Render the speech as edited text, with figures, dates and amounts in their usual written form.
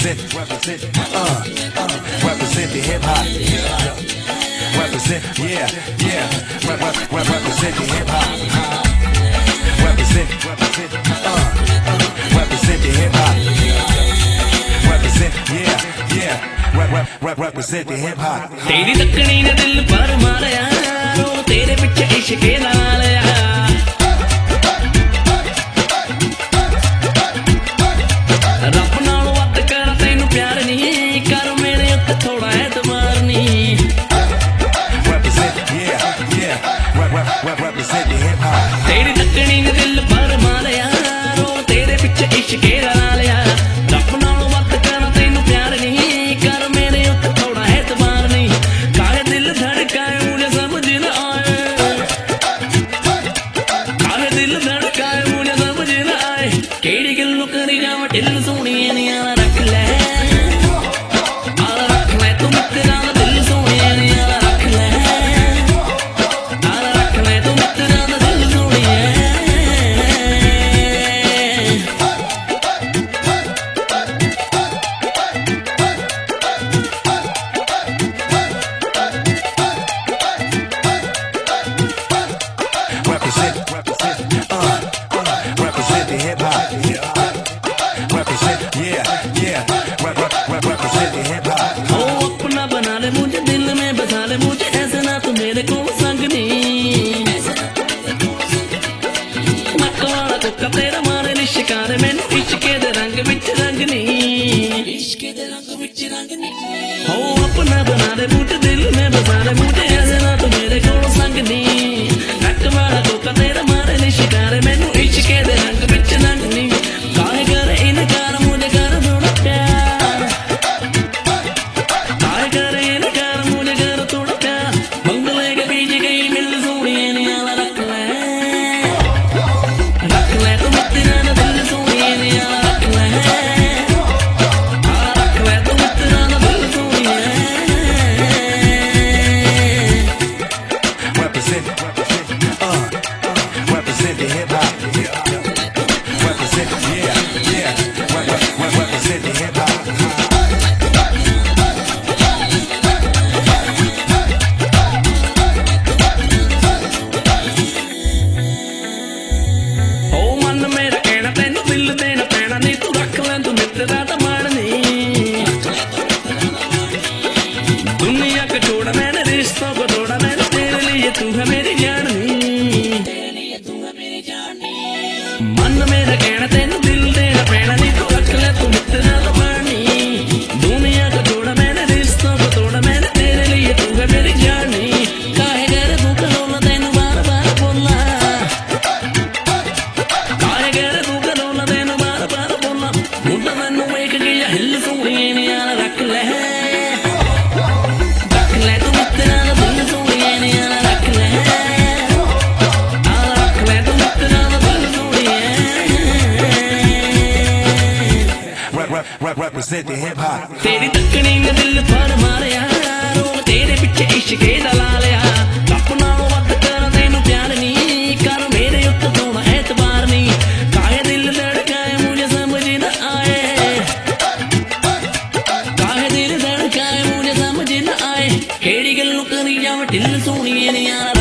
represent the hip hop. Represent, yeah, represent the hip hop. Represent the hip hop. Represent, yeah, represent the hip hop. तेरी तकनी ने दिल पर मारया, तेरे पीछे इश्क लाया। रब नाल वध कर तैनू प्यार नी, कर मेरे उत्ते थोड़ा एतबार नी। Represent, yeah, represent the hip hop. तेरी तकनी ने दिल पर मारया, तेरे पीछे इश्क लाया। रब नाल वध कर तैनू प्यार नी, कर मेरे उत्ते थोड़ा एतबार नी। काहे दिल धड़काए मुझे समझ न आए, काहे दिल धड़काए मुझे समझ न आए। केड़ी गल्लों करी जावां दिल सोहणिए नी आला रख ले, आला रख ले तू मित्रा दा दिल सोहणिए नी आला रख ले, आला रख ले तू मित्रा दा दिल सोहणिए। Represent the hip hop. Represent, yeah, represent the hip hop. ओ अपना बना ले मुझे, दिल में बसा ले मुझे, ऐसे ना तू मेरे को संग नहीं। मकवाड़ा कुक्का तेरा मारे नी शिकार, मैनू इश्क दे रंग विच रंग नहीं। ओ अपना बना ले मुझे, दिल में बसा ले मुझे, ऐसे ना तू मेरे को संग नहीं। मकवाड़ा कुक्का तेरा मारे नी शिकार, मैनू इश्क दे रंग विच रंग नहीं। काहे करे इनकार मुझे कर थोड़ा प्यार, काहे करे इनकार मुझे कर थोड़ा प्यार। बंगले के बीच गई मिल सोहणिए नी आला रख ले तू मित्रा दा दिल सोहणिए नी आला रख ले, आला रख ले तू मित्रा दा दिल सोहणिए। Represent the hip hop. Represent, yeah, represent the hip hop. ओ मन मेरा कहना तैनू दिल देना पैना, नहीं तू रख ले तू मित्रा दा मान नहीं। दुनिया को छोड़ा मैंने, रिश्तों को तोड़ा मैंने, तेरे लिए तू है मेरी जान नहीं। मन मेरा कहना तैनू दिल देना पैना, नहीं तू रख ले तू मित्रा दा मान नहीं। दुनिया को छोड़ा मैंने, रिश्तों को तोड़ा मैंने, तेरे लिए तू है मेरी जान नहीं। काहे करे तू करोला तैनू बार बार बोला, काहे करे तू करोला तैनू बार बार बोला। मुंडा मैनू वेख गया हिल सोहणिए नी आला रख ले तू मित्रा दा दिल सोहणिए नी आला रख ले, आला रख ले तू मित्रा दा दिल सोहणिए। Represent the hip hop. तेरी तकनी ने दिल पर मारया, तेरे पीछे इश्क ला लिया। रब नालों वध कर तैनू प्यार नी, कर मेरे उत्ते थोड़ा एतबार नी। काहे दिल धड़काए मुझे समझ न आए, काहे दिल धड़काए मुझे समझ न आए। केड़ी गल्लों करी जावां दिल सोहणिए नी आला